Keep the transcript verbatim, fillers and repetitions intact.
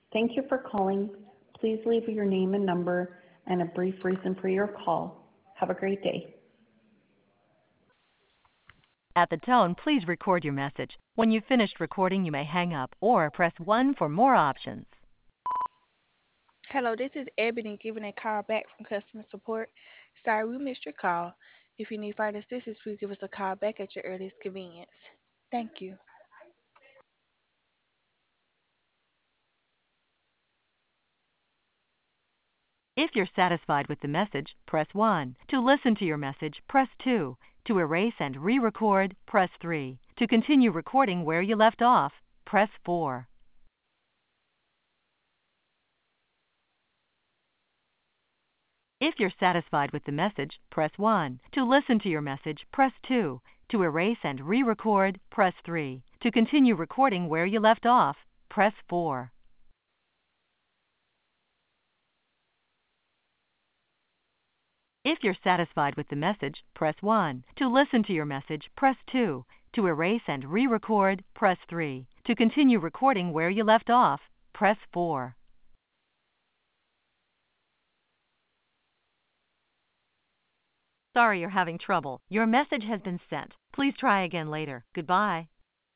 Thank you for calling. Please leave your name and number and a brief reason for your call. Have a great day. At the tone, please record your message. When you've finished recording, you may hang up or press one for more options. Hello, this is Ebony giving a call back from customer support. Sorry we missed your call. If you need further assistance, please give us a call back at your earliest convenience. Thank you. If you're satisfied with the message, press one. To listen to your message, press two. To erase and re-record, press three. To continue recording where you left off, press four. If you're satisfied with the message, press one. To listen to your message, press two. To erase and re-record, press three. To continue recording where you left off, press four. If you're satisfied with the message, press one. To listen to your message, press two. To erase and re-record, press three. To continue recording where you left off, press four. Sorry you're having trouble. Your message has been sent. Please try again later. Goodbye.